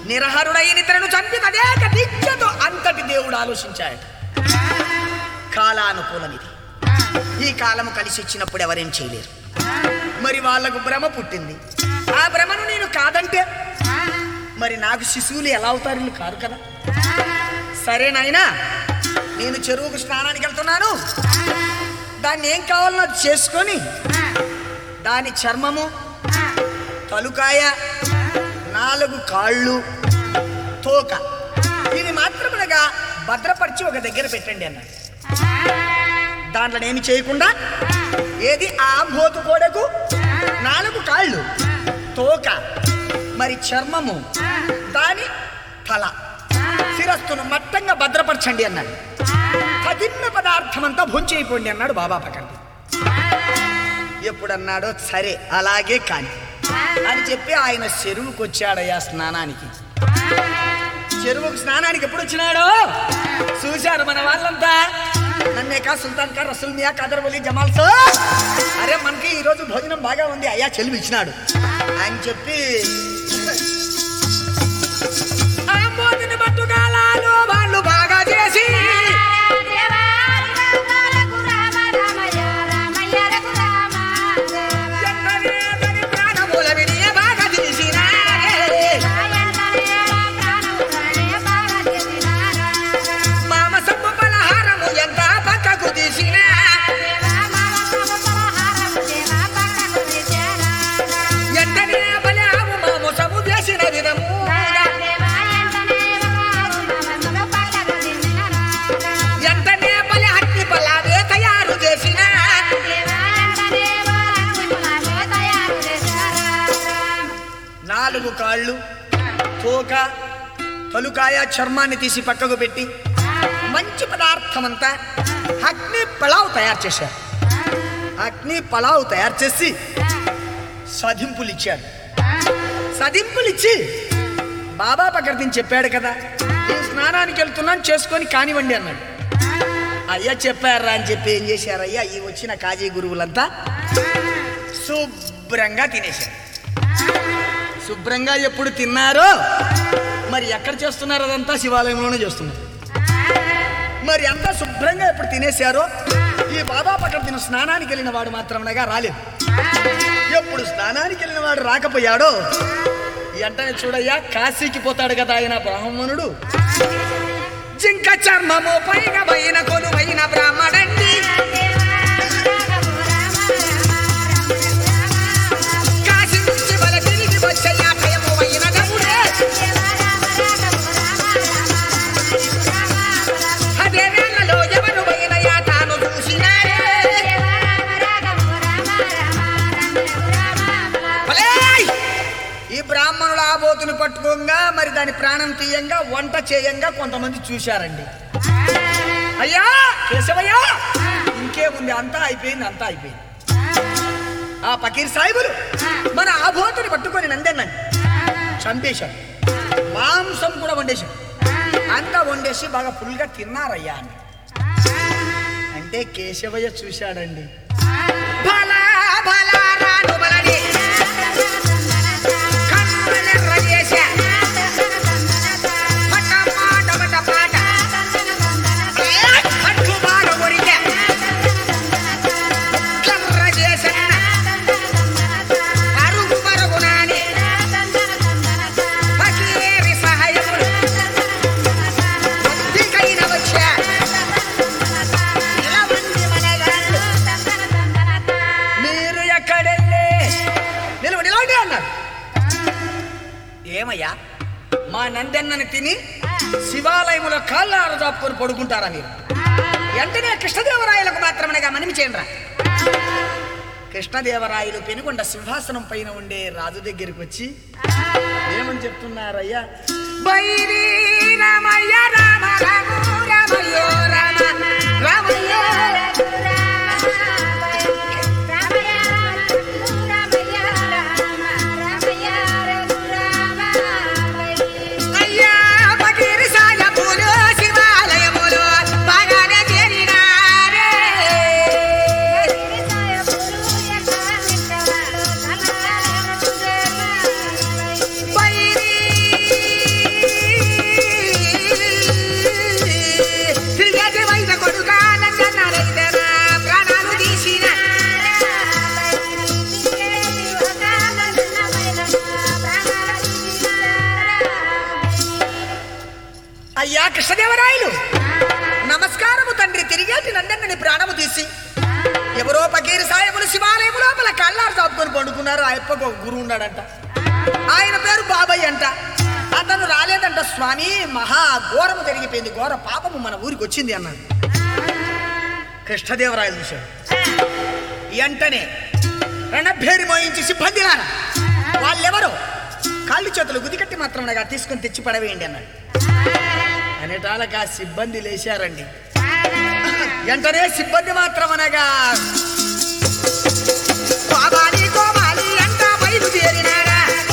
నిరహరుడైన ఇతరును చంపి తదేక దీక్షతో అంతటి దేవుడు ఆలోచించాడు. కాలానుకూలమిది. ఈ కాలము కలిసి వచ్చినప్పుడు ఎవరేం చేయలేరు. మరి వాళ్లకు భ్రమ పుట్టింది. ఆ భ్రమను నేను కాదంటే మరి నాకు శిశువులు ఎలా అవుతారు? వీళ్ళు కాదు కదా. సరే నాయనా, నేను చెరువుకు స్నానానికి వెళ్తున్నాను. దాన్ని ఏం కావాలో అది చేసుకొని దాని చర్మము, తలుకాయ, 4 కాళ్ళు, తోక ఇది మాత్రమునగా భద్రపరిచి ఒక దగ్గర పెట్టండి అన్నాడు. దాంట్లో ఏమి చేయకుండా ఏది ఆ బోతు కోడకు 4 కాళ్ళు, తోక, మరి చర్మము, దాని తల, శిరస్సును మట్టంగా భద్రపరచండి అన్నాడు. కఠిన పదార్థం అంతా భుంచైపోండి అన్నాడు బాబా పకండి. ఎప్పుడన్నాడో సరే అలాగే కాని అని చెప్పి ఆయన చెరువుకు వచ్చాడయ్యా స్నానానికి. చెరువుకు స్నానానికి ఎప్పుడు వచ్చినాడో చూశారు మన వాళ్ళంతా. నన్నేకా సుల్తాన్ కా రసూల్ మియా కాదర్ వలీ జమాల్ సో, అరే మనకి ఈరోజు భోజనం బాగా ఉంది అయ్యా, చెలువు ఇచ్చినాడు అని చెప్పి పట్టుకాలాలు వాళ్ళు బాగా చేసి కాళ్ళు, తోక, తలుకాయ, చర్మాన్ని తీసి పక్కకు పెట్టి మంచి పదార్థం అంతా అగ్ని పలావ్ తయారు చేశారు. అగ్ని పలావ్ తయారు చేసి సదింపులు ఇచ్చారు. సదింపులు ఇచ్చి బాబా పకర్దిని చెప్పాడు కదా, నేను స్నానానికి వెళ్తున్నాను చేసుకొని కానివ్వండి అన్నాడు. అయ్యా చెప్పారా అని చెప్పి ఏం చేశారయ్యా, ఈ వచ్చిన కాజీ గురువులంతా శుభ్రంగా తినేశారు. శుభ్రంగా ఎప్పుడు తిన్నారో మరి ఎక్కడ చేస్తున్నారు? అదంతా శివాలయంలోనే చేస్తున్నారు. మరి అంతా శుభ్రంగా ఎప్పుడు తినేశారో ఈ బాబా పకర్దిన స్నానానికి వెళ్ళిన వాడు మాత్రమేగా రాలేదు. ఎప్పుడు స్నానానికి వెళ్ళిన వాడు రాకపోయాడో వెంటనే చూడయ్యా కాశీకి పోతాడు కదా ఆయన బ్రాహ్మణుడు. జింక చర్మము పైన పైన కొలువైన బ్రాహ్మణండి, కాశీ నుంచి బల తిరిగి వచ్చయ్యా భయము అయిన దేవుడే, అదే వేళలో ఎవరు అయినయా తాను చూసినారే. ఈ బ్రాహ్మణుడు ఆ బోతుని పట్టుకోగా మరి దాని ప్రాణం తీయంగా వంట చేయంగా కొంతమంది చూశారండి. అయ్యా కేశవయ్యా ఇంకేముంది, అంతా అయిపోయింది, అంతా అయిపోయింది. ఆ పకీర్ సాహిబులు మన ఆ బోతుని పట్టుకొని నందెన్నండి చంపేశాడు. మాంసం కూడా వండేశాడు. అంతా వండేసి బాగా ఫుల్గా తిన్నారయ్యా అని అంటే కేశవయ్య చూశాడండి. భలా భలా రాను బలని ఏమయ్యా మా నందన్నని తిని శివాలయంలో కాళ్ళారు చాపుకొని పడుకుంటారా మీరు? వెంటనే కృష్ణదేవరాయలకు మాత్రమేగా మనమి చేయండిరా. కృష్ణదేవరాయలు పెనుకొండ సింహాసనం పైన ఉండే రాజు దగ్గరికి వచ్చి ఏమని చెప్తున్నారయ్యా? బైరీ రామయ్య రామ రామ రామయ్యో రామ రామయ్యో కృష్ణదేవరాయలు నమస్కారము తండ్రి, తిరిగేటి నందన్నని ప్రాణము తీసి ఎవరో పకీరు సాయములు శివాలయము లోపల కళ్ళారు చాపుకొని పండుకున్నారు. ఆ యప్పకు ఒక గురువు ఉన్నాడంట, ఆయన పేరు బాబాయ్ అంట. అతను రాలేదంట. స్వామి, మహా ఘోరము జరిగిపోయింది, ఘోర పాపము మన ఊరికి వచ్చింది అన్నాడు. కృష్ణదేవరాయలు చూశాడు. వెంటనే రణభేరి మోయించి సిబ్బందిలారా వాళ్ళెవరో కాళ్ళు చేతులు గుదికట్టి మాత్రం తీసుకొని తెచ్చి పడవేయండి అన్నాడు. అనేటాలకు ఆ సిబ్బంది లేచారండి. వెంటనే సిబ్బంది మాత్రం అనగా కోవాలి కోవాలి అంట బయలుదేరినారా.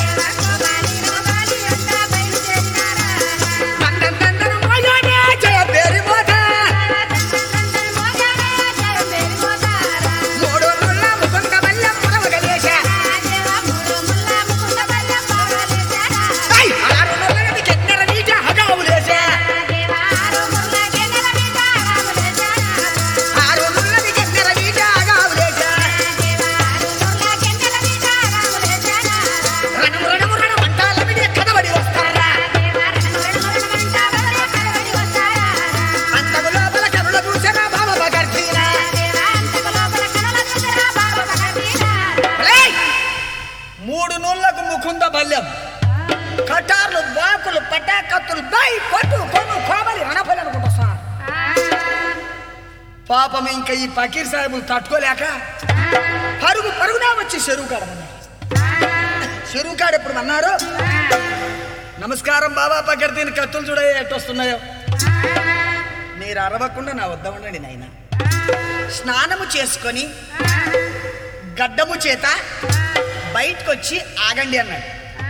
కటార్లు బాకులు పటాకత్తులు బై పట్టు కొను కోమలి రణపల్లి అనుకుంటా సార్. పాపం ఇంకా ఈ పకీర్ సాహెబులు తట్టుకోలేక పరుగు పరుగునా వచ్చి చెరువు కాడమన్నారు. చెరువు కాడ ఎప్పుడు అన్నారు, నమస్కారం బాబా పకీర్, దీని కత్తులు చూడ ఎట్టొస్తున్నాయో. మీరు అరవకుండా నా వద్ద ఉండండి నాయన. స్నానము చేసుకొని గడ్డము చేత బయటకు వచ్చి ఆగండి అన్నాడు.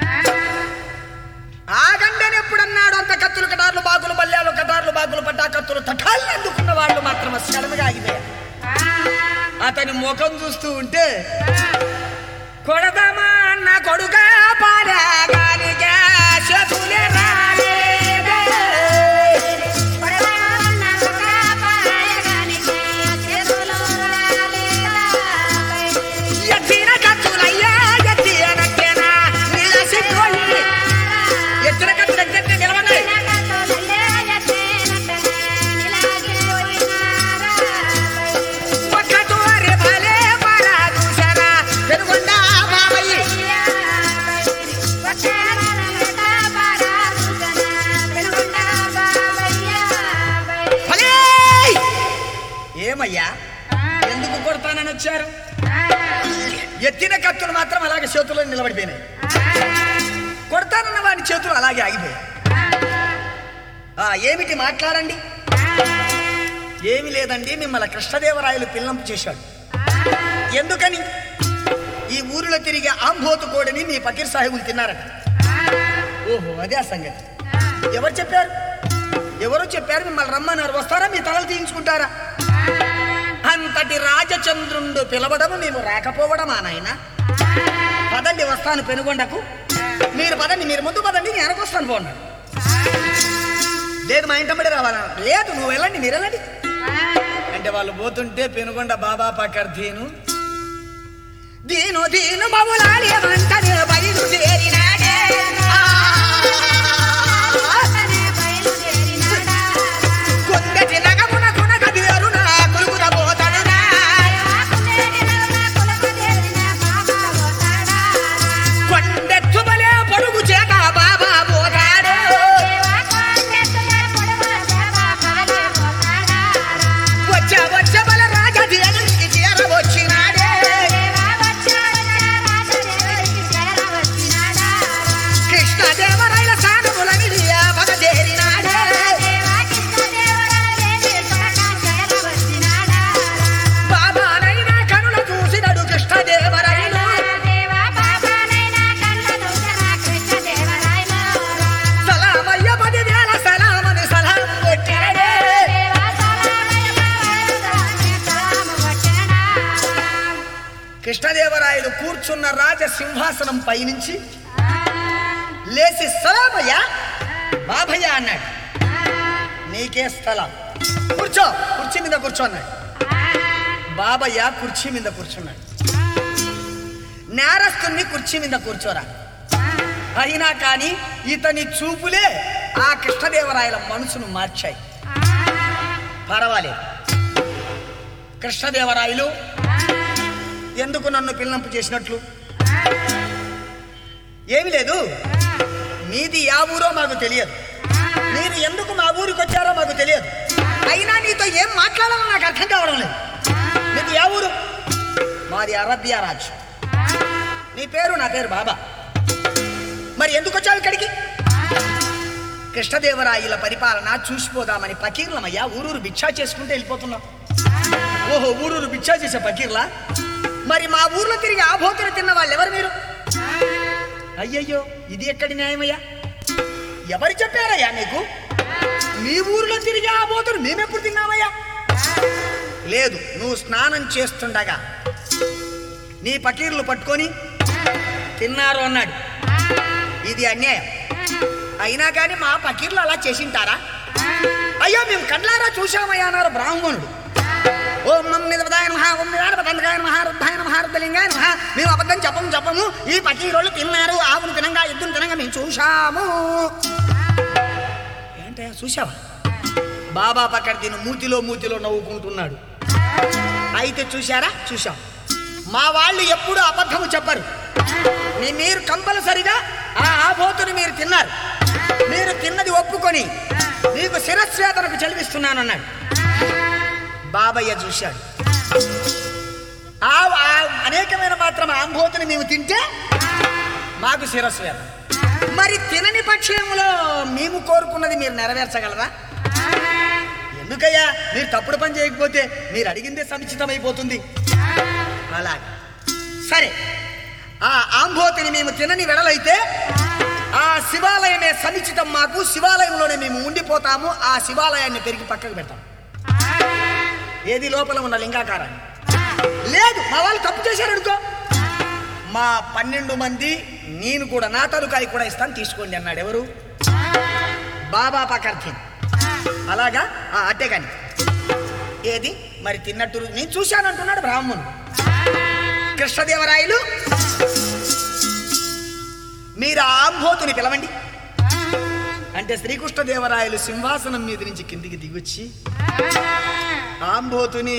ఆగండి అని ఎప్పుడు అన్నాడు, అంత కత్తులు కటార్లు బాగులు బల్యాలు కటార్లు బాగులు పట్టా కత్తులు తటాళ్ళు అందుకున్న వాళ్ళు మాత్రం సడన్గా ఆగిపోయారు. అతని ముఖం చూస్తూ ఉంటే కొడదామా అన్న కొడుగా పాలగాలిగా చేతులే రాలేదే. ఎత్తిన కత్తులయ్యా ఎత్తినట్టేనా నిలసిపోయి ఎత్తిన కత్తులు ఎత్తి నిలవండి. ఒక్కతోరే భలే పరా చూసారా పెనుగొండ బాబాయి. ఏమయ్యా ఎందుకు కొడతానని వచ్చారు? ఎత్తిన కత్తులు మాత్రం అలాగే చేతుల్లో నిలబడిపోయినాయి, కొడతానన్న వాడి చేతులు అలాగే ఆగిపోయాయి. ఏమిటి మాట్లాడండి? ఏమి లేదండి, మిమ్మల్ని కృష్ణదేవరాయలు పిల్లంపు చేశాడు. ఎందుకని? ఈ ఊరిలో తిరిగే ఆంబోతు కోడిని మీ పకీర్ సాహెబులు తిన్నారట. ఓహో, అదే ఆ సంగతి. ఎవరు చెప్పారు? ఎవరు చెప్పారు? మిమ్మల్ని రమ్మన్నారు. వస్తారా? మీ తలలు తీయించుకుంటారా? అంతటి రాజచంద్రుండు పిలవడము మేము రాకపోవడమా నాయన? పదండి, వస్తాను పెనుగొండకు. మీరు పదండి, మీరు ముందు పదండి, నేను వెనకొస్తాను పోండి. లేదు, మా ఇంటమ్మడి రావాలా? లేదు, నువ్వు వెళ్ళండి, మీరు వెళ్ళండి అంటే వాళ్ళు పోతుంటే పెనుగొండ బాబా పకర్ దీను దీను దీను మములాలి వంటనే బయలుదేరినాడే. కొందటి నగమున కొనగ దేరున కొలుగున పోతాడునా. కొండెత్తుమలే పొడుగు చేత బాబా పోతాడు. వచ్చబల రాజదేవునికి చేరవచ్చినాడే. కృష్ణదేవరాయల సానములని బగదేరినాడే. బాబానైనా కనుల చూసినడు కృష్ణదేవరాయలు. సలామయ్య 10,000 సలామని సలాం కొట్టాడే. కృష్ణదేవరాయలు కూర్చున్న రాజసింహాసనం పైనుంచి లేచి సలామయ్య బాభయ్య అన్నాడు. నీకే స్థలం, కూర్చో, కుర్చీ మీద కూర్చో అన్నాడు. బాబయ్య కుర్చీ మీద కూర్చున్నాడు. నేరస్తుని కుర్చీ మీద కూర్చోరా, అయినా కానీ ఇతని చూపులే ఆ కృష్ణదేవరాయల మనసును మార్చాయి. పర్వాలేదు, కృష్ణదేవరాయలు ఎందుకు నన్ను పిల్లంపు చేసినట్లు? ఏమి లేదు, మీది యా ఊరో మాకు తెలియదు, మీరు ఎందుకు మా ఊరికి వచ్చారో మాకు తెలియదు. అయినా నీతో ఏం మాట్లాడాలో నాకు అర్థం కావడం లేదు. మీది యా ఊరు? మాది అరబ్బియా రాజ్. నీ పేరు? నా పేరు బాబా. మరి ఎందుకు వచ్చావు ఇక్కడికి? కృష్ణదేవరాయల పరిపాలన చూసిపోదామని పకీర్లమయ్యా, ఊరూరు భిక్షా చేసుకుంటూ వెళ్ళిపోతున్నాం. ఓహో, ఊరూరు భిక్షా చేసే పకీర్లా? మరి మా ఊర్లో తిరిగి ఆభోతులు తిన్న వాళ్ళు ఎవరు మీరు? అయ్యయ్యో, ఇది ఎక్కడి న్యాయమయ్యా? ఎవరు చెప్పారయ్యా నీకు? మీ ఊర్లో తిరిగి ఆభోతులు మేమెప్పుడు తిన్నామయ్యా? లేదు, నువ్వు స్నానం చేస్తుండగా నీ పకీర్లు పట్టుకొని తిన్నారు అన్నాడు. ఇది అన్యాయం. అయినా కానీ మా పకీర్లు అలా చేసింటారా? అయ్యో, మేము కండ్లారా చూశామయ్యా అన్నారు బ్రాహ్మణుడు. ఓం నమ నిధపదాయ నమః, ఓం నిధానపదండకాయ నమః, రుద్ధాయ నమః, రుద్రలింగాయ నమః. మేము అబద్ధం చెప్పము. ఈ పకీరోళ్ళు తిన్నారు, ఆవును తినంగా, ఎద్దును తినంగా మేము చూశాము. ఏంటయ్యా చూశావా? బాబా పకర్దీన్ మూతిలో నవ్వుకుంటున్నాడు. అయితే చూశారా? చూశాం. మా వాళ్ళు ఎప్పుడు అబద్ధము చెప్పరు. మీరు కంపల్సరిగా ఆ ఆభోతుని మీరు తిన్నారు. మీరు తిన్నది ఒప్పుకొని మీకు శిరస్వేదనకు చెల్లిస్తున్నాను అన్నాడు. బాబయ్య చూశాడు. అనేకమైన మాత్రం ఆంభోతుని మేము తింటే మాకు శిరస్వేదన. మరి తినని పక్షంలో మేము కోరుకున్నది మీరు నెరవేర్చగలరా? ఎందుకయ్యా, మీరు తప్పుడు పని చేయకపోతే మీరు అడిగిందే సముచితమైపోతుంది. అలాగే సరే, ఆ ఆంభోతిని మేము తినని వెడలైతే ఆ శివాలయమే సముచితం మాకు. శివాలయంలోనే మేము ఉండిపోతాము. ఆ శివాలయాన్ని పెరిగి పక్కకు పెడతాం. ఏది లోపల ఉన్న లింగాకారాన్ని. లేదు, మా వాళ్ళు తప్పు చేశారు అనుకో, మా 12 మంది నేను కూడా నా తరుకాయి కూడా ఇస్తాను, తీసుకోండి అన్నాడు. ఎవరు? బాబా పకర్దీన్. అలాగా? అట్టే కాని ఏది మరి తిన్నట్టు నేను చూశానంటున్నాడు బ్రాహ్మణుడు. కృష్ణదేవరాయలు, మీరు ఆంభోతుని పిలవండి అంటే శ్రీకృష్ణదేవరాయలు సింహాసనం మీద నుంచి కిందికి దిగొచ్చి ఆంభోతుని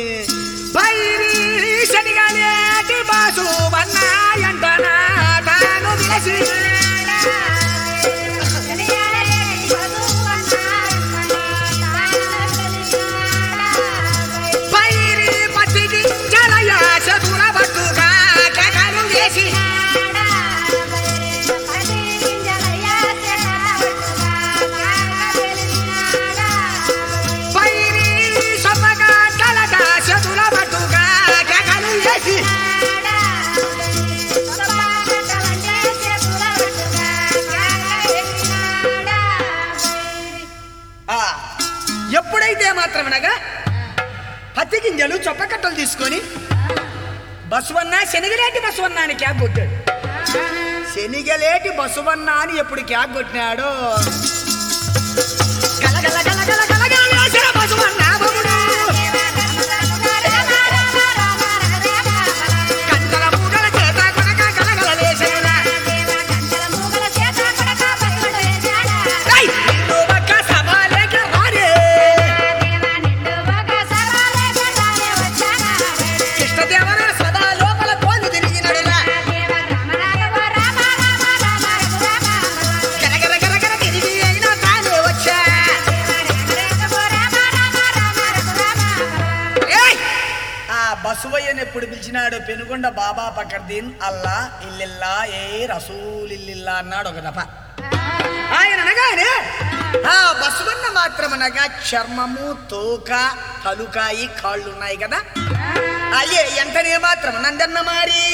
ఎప్పుడైతే మాత్రమనగా పత్తి గింజలు చొప్పకట్టలు తీసుకొని బసవన్న శనిగలేటి బసవన్న అని క్యాబ్ కొట్టాడు. శనిగలేటి బసవన్న అని ఎప్పుడు క్యాబ్ కొట్టినాడో గలగల గలగల గలగల వేసిన బసవన్న బొమ్ముడు కంటల మూగల చేత కొనక గలగల వేసిన బసువయ్యను ఎప్పుడు పిలిచినాడు? పెనుగొండ బాబా పకర్దీన్ అల్లా ఇల్లిల్లా ఏ రసూల్ ఇల్లిల్లా అన్నాడు ఒక దఫ. ఆయన అనగానే ఆ బసువన్న మాత్రమనగా చర్మము, తోక, తలుకాయి, కాళ్ళు ఉన్నాయి కదా, అయ్యే ఎంతనే మాత్రం నందన్న మారి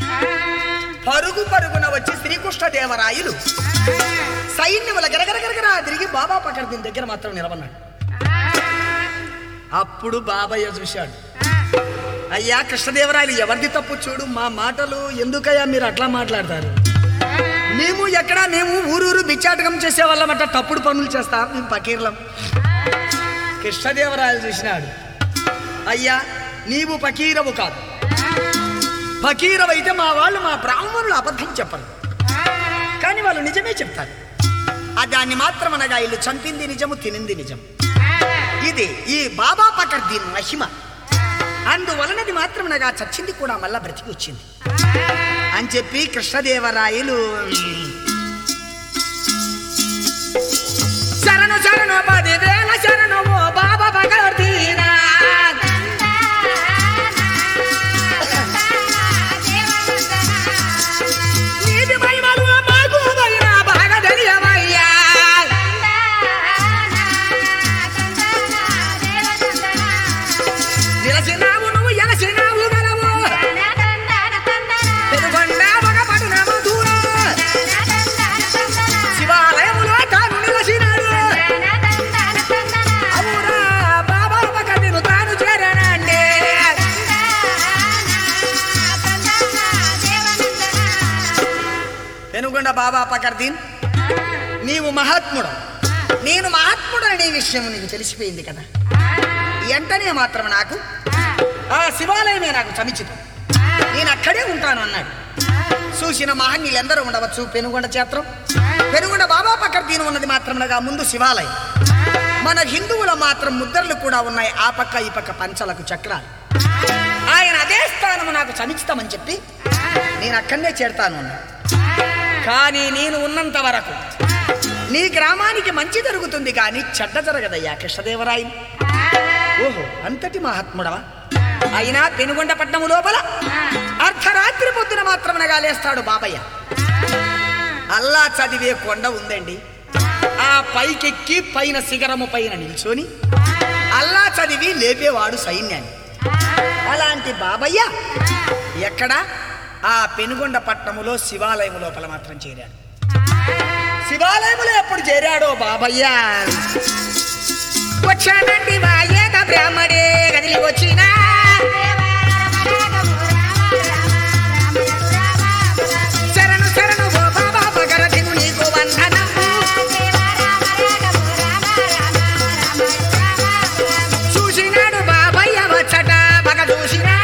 పరుగున వచ్చి శ్రీకృష్ణదేవరాయలు సైన్యముల గరగరగరగరా తిరిగి బాబా పకర్దీన్ దగ్గర మాత్రం నిలబడినాడు. అప్పుడు బాబయ్య చూశాడు. అయ్యా కృష్ణదేవరాయలు, ఎవరిది తప్పు చూడు, మా మాటలు ఎందుకయ్యా మీరు అట్లా మాట్లాడతారు? మేము ఊరూరు బిచ్చాటకం చేసే వాళ్ళమట, తప్పుడు పనులు చేస్తాం, మేము పకీర్లం. కృష్ణదేవరాయలు చూసినాడు. అయ్యా నీవు పకీరవు కాదు. పకీరవైతే మా వాళ్ళు, మా బ్రాహ్మణులు అబద్ధం చెప్పరు. కానీ వాళ్ళు నిజమే చెప్తారు. దాన్ని మాత్రం అనగా ఇల్లు చంపింది నిజము, తినింది నిజం. ఇది ఈ బాబా ఫక్రుద్దీన్ మహిమ. అందువలనది మాత్రమనగా చచ్చింది కూడా మళ్ళా బ్రతికి వచ్చింది అని చెప్పి కృష్ణదేవరాయలు శరణు శరణు 10,000 శరణు బాబా ఫక్రుద్దీనా నీది మహిమలు మాకు వైన బాగా తెలియవయ్యా. నిలసినావు నువ్వు ఎలసినావు గలవు పెనుగొండ ఒక పట్టణము దూరం శివాలయములో తాను నిలసినాడు. అవురా బాబా ఫక్రుద్దీన్ తాను చేరానండి. పెనుగొండ బాబా ఫక్రుద్దీన్ నీవు మహాత్ముడు, నేను మహాత్ముడు అనే విషయం నీకు తెలిసిపోయింది కదా. వెంటనే మాత్రం నాకు ఆ శివాలయమే నాకు సముచితం, నేను అక్కడే ఉంటాను అన్నాడు. చూసిన మహనీయులందరూ ఉండవచ్చు పెనుగొండ క్షేత్రం. పెనుగొండ బాబా ఫక్రుద్దీన్ ఉన్నది మాత్రమనగా ముందు శివాలయం. మన హిందువుల మాత్రం ముద్రలు కూడా ఉన్నాయి, ఆ పక్క ఈ పక్క పంచలకు చక్రాలు. ఆయన అదే స్థానము నాకు సముచితమని చెప్పి నేను అక్కడనే చేరుతాను అన్నాడు. కానీ నేను ఉన్నంత వరకు నీ గ్రామానికి మంచి జరుగుతుంది కానీ చెడ్డ జరగదయ్యా కృష్ణదేవరాయలు. ఓహో, అంతటి మహాత్ముడవా? అయినా పెనుగొండ పట్టణము లోపల అర్ధరాత్రి పొద్దున మాత్రమనగా లేస్తాడు బాబయ్య. అల్లా చదివే కొండ ఉందండి, ఆ పైకెక్కి పైన శిఖరము పైన నిల్చొని అల్లా చదివి లేపేవాడు సైన్యాన్ని. అలాంటి బాబయ్య ఎక్కడ ఆ పెనుగొండ పట్టణములో శివాలయము లోపల మాత్రం చేరాడు. శివాలయములో ఎప్పుడు చేరాడో బాబయ్య వచ్చానండి వాయేక బ్రాహ్మడే కదిలి వచ్చినా శరణు శరణు ఓ బాబా ఫక్రుద్దీన్ నీకు వందనము. చూసినాడు బాబయ్య వచ్చట మగ చూసినా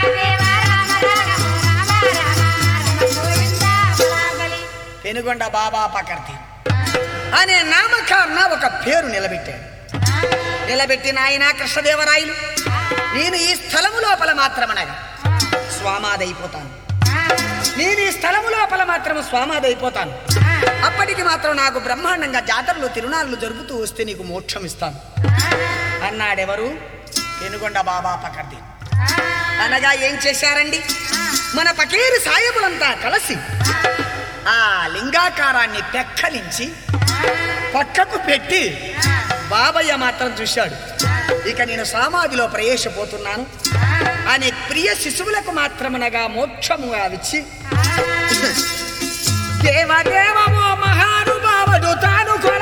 పెనుగొండ బాబా ఫక్రుద్దీన్ అనే నామకారణ ఒక పేరు నిలబెట్టాడు. నిలబెట్టిన ఆయన కృష్ణదేవరాయలు నేను ఈ స్థలము లోపల మాత్రమనగా స్వామాదైపోతాను, నేను ఈ స్థలము లోపల మాత్రం స్వామాదైపోతాను. అప్పటికి మాత్రం నాకు బ్రహ్మాండంగా జాతరలు తిరునాళ్ళు జరుపుతూ వస్తే నీకు మోక్షం ఇస్తాను అన్నాడెవరు? పెనుగొండ బాబా ఫక్రుద్దీన్. అనగా ఏం చేశారండి, మన ఫకీరు సాయబులంతా కలిసి ఆ లింగాకారాన్ని పెక్కలించి పక్కకు పెట్టి బాబయ్య మాత్రం చూశాడు. ఇక నేను సమాధిలో ప్రవేశపోతున్నాను అనే ప్రియ శిశువులకు మాత్రమనగా మోక్షము గావిచ్చి దేవదేవమో మహానుభావుడు తాను